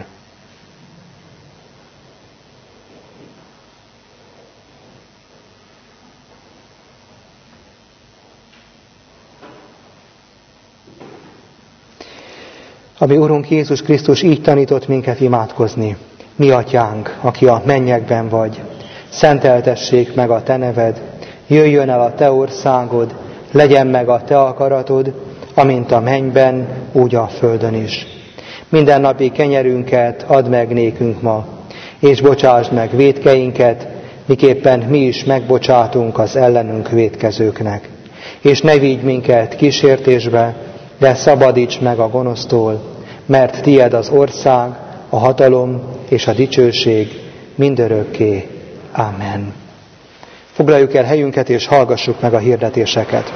Ami Urunk Jézus Krisztus így tanított minket imádkozni. Mi atyánk, aki a mennyekben vagy, szenteltessék meg a te neved, jöjjön el a te országod, legyen meg a te akaratod, amint a mennyben, úgy a földön is. Mindennapi kenyerünket add meg nékünk ma, és bocsásd meg vétkeinket, miképpen mi is megbocsátunk az ellenünk vétkezőknek. És ne vigy minket kísértésbe, de szabadíts meg a gonosztól, mert tied az ország, a hatalom és a dicsőség mindörökké. Amen. Foglaljuk el helyünket, és hallgassuk meg a hirdetéseket.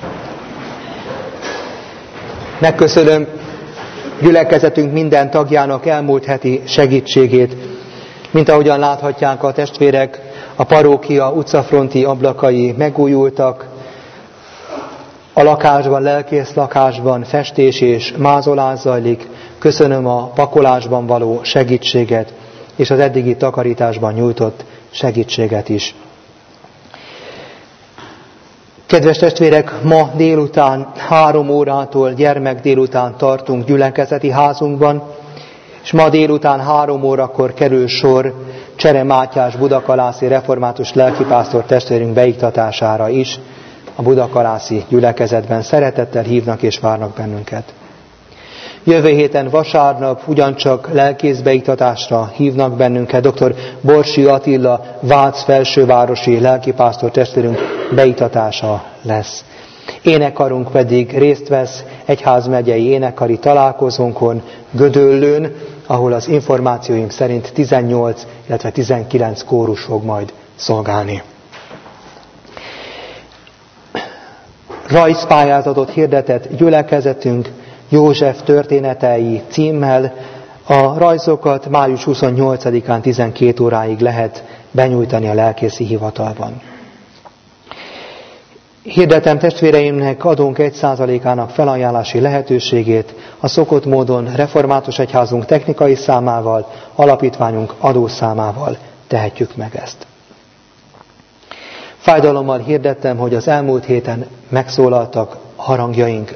Megköszönöm gyülekezetünk minden tagjának elmúlt heti segítségét. Mint ahogyan láthatják a testvérek, a parókia utcafronti ablakai megújultak, a lakásban, lelkész lakásban festés és mázolás zajlik. Köszönöm a pakolásban való segítséget, és az eddigi takarításban nyújtott segítséget is. Kedves testvérek, ma délután három órától gyermek délután tartunk gyülekezeti házunkban, és ma délután három órakor kerül sor Csere Mátyás budakalászi református lelkipásztor testvérünk beiktatására is a budakalászi gyülekezetben szeretettel hívnak és várnak bennünket. Jövő héten vasárnap ugyancsak lelkészbeiktatásra hívnak bennünket. dr. Borsi Attila Vác felsővárosi lelkipásztor testvérünk beiktatása lesz. Énekkarunk pedig részt vesz egyházmegyei énekkari találkozónkon Gödöllőn, ahol az információink szerint tizennyolc, illetve tizenkilenc kórus fog majd szolgálni. Rajzpályázatot hirdetett gyülekezetünk József történetei címmel. A rajzokat május huszonnyolcadikán tizenkét óráig lehet benyújtani a lelkészi hivatalban. Hirdetem testvéreimnek, adónk egy százalékának felajánlási lehetőségét a szokott módon református egyházunk technikai számával, alapítványunk adószámával tehetjük meg ezt. Fájdalommal hirdettem, hogy az elmúlt héten megszólaltak harangjaink.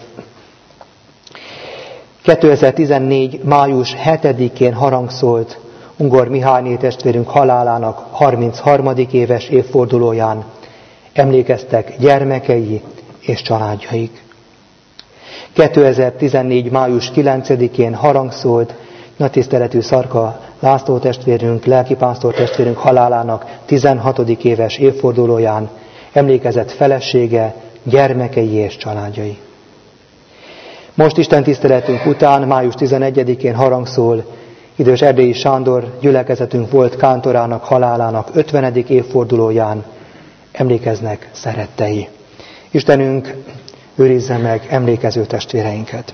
kétezer-tizennégy. május hetedikén harangszólt Ungor Mihályné testvérünk halálának harmincharmadik éves évfordulóján. Emlékeztek gyermekei és családjaik. kétezer-tizennégy. május kilencedikén harangszólt nagytiszteletű Szarka László testvérünk, lelkipásztor testvérünk halálának tizenhatodik éves évfordulóján. Emlékezett felesége, gyermekei és családjai. Most Isten tiszteletünk után, május tizenegyedikén harangszól idős Erdélyi Sándor gyülekezetünk volt kántorának halálának ötvenedik évfordulóján. Emlékeznek szerettei. Istenünk őrizze meg emlékező testvéreinket.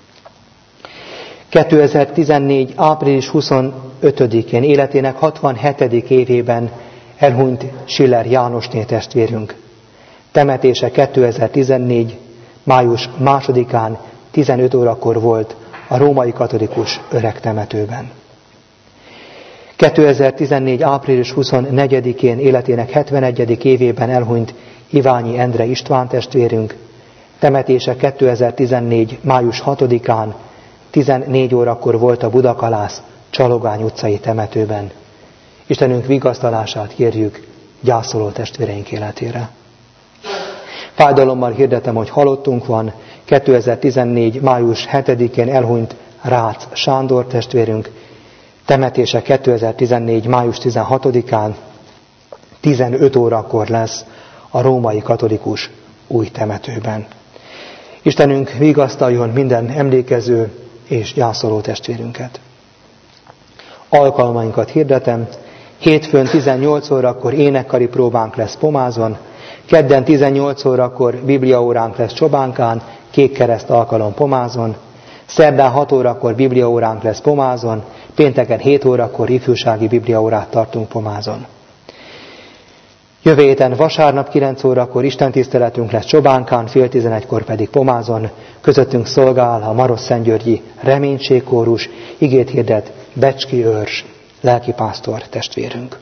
kétezer-tizennégy. április huszonötödikén életének hatvanhetedik évében elhunyt Schiller Jánosné testvérünk. Temetése kétezer-tizennégy. május másodikán tizenöt órakor volt a római katolikus öreg temetőben. kétezer-tizennégy. április huszonnegyedikén életének hetvenegyedik évében elhunyt Iványi Endre István testvérünk. Temetése kétezer-tizennégy. május hatodikán tizennégy órakor volt a Budakalász Csalogány utcai temetőben. Istenünk vigasztalását kérjük gyászoló testvéreink életére. Fájdalommal hirdetem, hogy halottunk van. kétezer-tizennégy. május hetedikén elhunyt Rácz Sándor testvérünk. Temetése kétezer-tizennégy. május tizenhatodikán tizenöt órakor lesz a római katolikus új temetőben. Istenünk vigasztaljon minden emlékező és gyászoló testvérünket. Alkalmainkat hirdetem. Hétfőn tizennyolc órakor énekkari próbánk lesz Pomázon. Kedden tizennyolc órakor bibliaóránk lesz Csobánkán, Kékkereszt alkalom Pomázon. Szerdán hat órakor bibliaóránk lesz Pomázon. Pénteken hét órakor ifjúsági bibliaórát tartunk Pomázon. Jövő héten vasárnap kilenc órakor istentiszteletünk lesz Csobánkán, fél tizenegykor pedig Pomázon. Közöttünk szolgál a Marosszentgyörgyi reménységkórus, igét hirdet Becski Őrs, lelkipásztor testvérünk.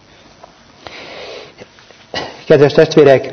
Kedves testvérek,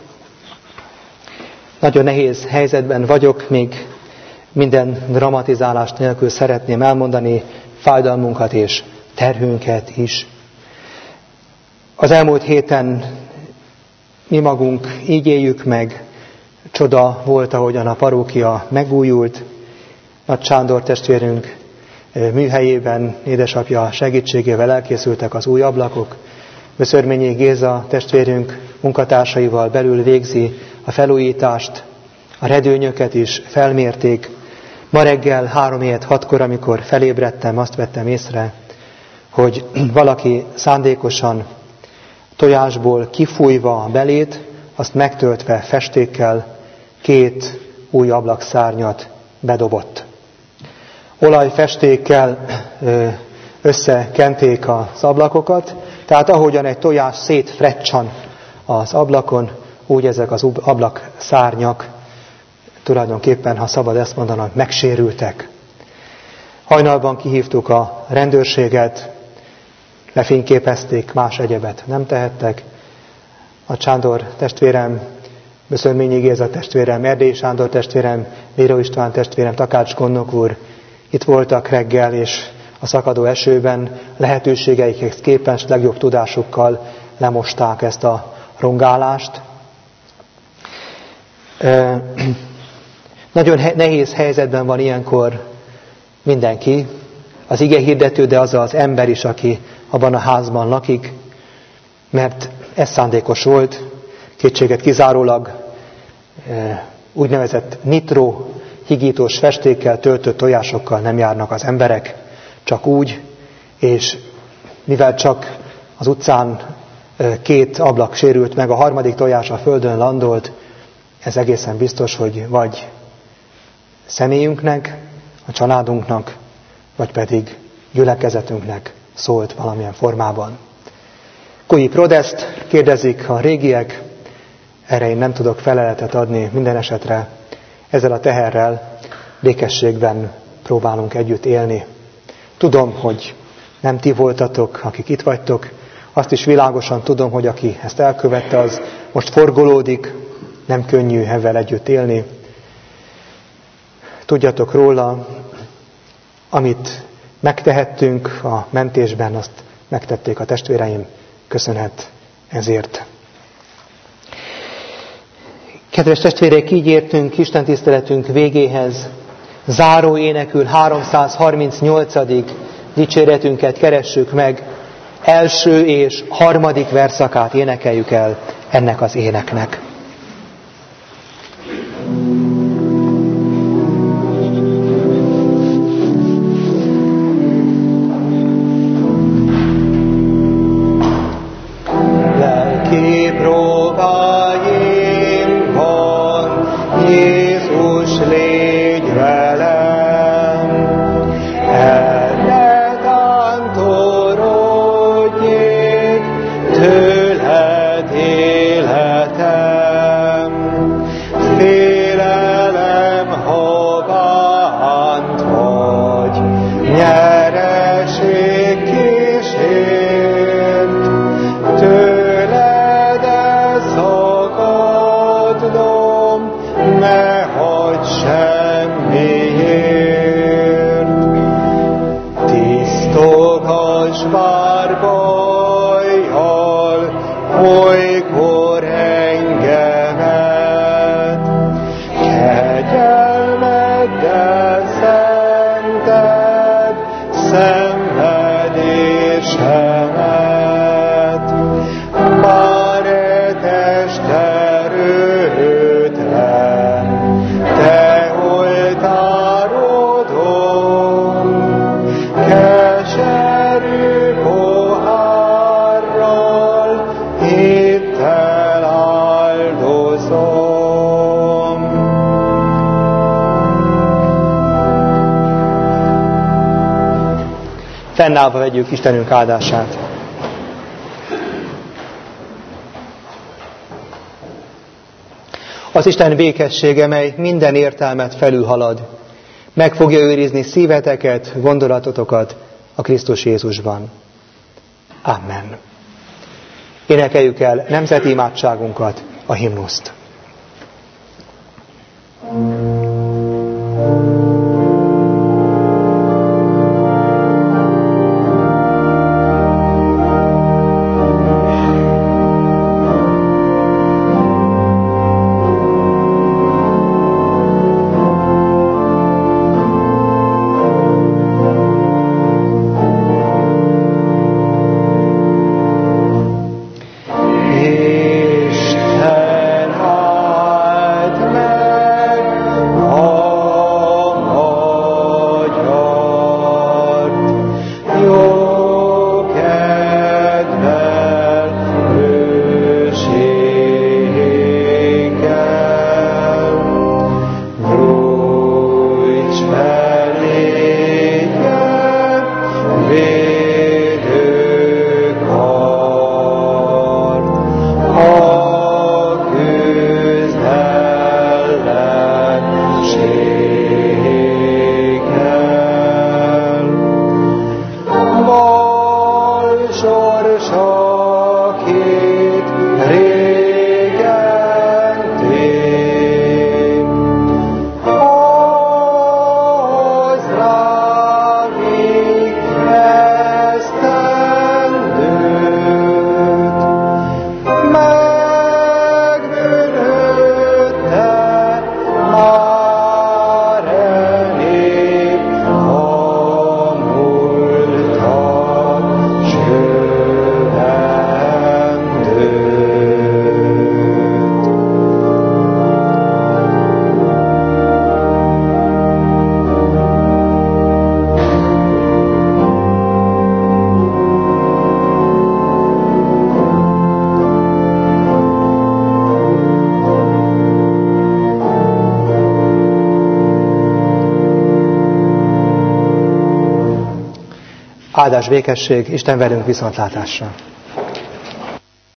nagyon nehéz helyzetben vagyok, még minden dramatizálás nélkül szeretném elmondani fájdalmunkat és terhünket is. Az elmúlt héten mi magunk így éljük meg, csoda volt, ahogyan a parókia megújult. Nagy Sándor testvérünk műhelyében édesapja segítségével elkészültek az új ablakok. Vöszörményi Géza testvérünk munkatársaival belül végzi a felújítást, a redőnyöket is felmérték. Ma reggel három hét hatkor, amikor felébredtem, azt vettem észre, hogy valaki szándékosan tojásból kifújva a belét, azt megtöltve festékkel két új ablakszárnyat bedobott. Olajfestékkel összekenték az ablakokat, tehát ahogyan egy tojás szétfrecsan az ablakon, úgy ezek az ablakszárnyak tulajdonképpen, ha szabad ezt mondanom, megsérültek. Hajnalban kihívtuk a rendőrséget, lefényképezték, más egyebet nem tehettek. A Sándor testvérem, Böszörményi Géza testvérem, Erdélyi Sándor testvérem, Bíró István testvérem, Takács gondnok úr itt voltak reggel, és a szakadó esőben lehetőségeikhez képest legjobb tudásukkal lemosták ezt a rongálást. Nagyon nehéz helyzetben van ilyenkor mindenki, az igehirdető, de az az ember is, aki abban a házban lakik, mert ez szándékos volt, kétséget kizárólag úgynevezett nitro, higítós festékkel töltött tojásokkal nem járnak az emberek, csak úgy, és mivel csak az utcán két ablak sérült meg, a harmadik tojás a földön landolt, ez egészen biztos, hogy vagy személyünknek, a családunknak, vagy pedig gyülekezetünknek szólt valamilyen formában. Cui prodest, kérdezik a régiek, erre én nem tudok feleletet adni, minden esetre ezzel a teherrel békességben próbálunk együtt élni. Tudom, hogy nem ti voltatok, akik itt vagytok, azt is világosan tudom, hogy aki ezt elkövette, az most forgolódik, nem könnyű ezzel együtt élni. Tudjatok róla, amit megtehettünk a mentésben, azt megtették a testvéreim, köszönhet ezért. Kedves testvérek, így értünk Isten tiszteletünk végéhez. Záró énekül háromszázharmincnyolcadik dicséretünket keressük meg. Első és harmadik verszakát énekeljük el ennek az éneknek. Fennállva vegyük Istenünk áldását. Az Isten békessége, mely minden értelmet felülhalad, meg fogja őrizni szíveteket, gondolatotokat a Krisztus Jézusban. Amen. Énekeljük el nemzeti imádságunkat, a himnuszt. Áldás békesség, Isten velünk, viszontlátásra!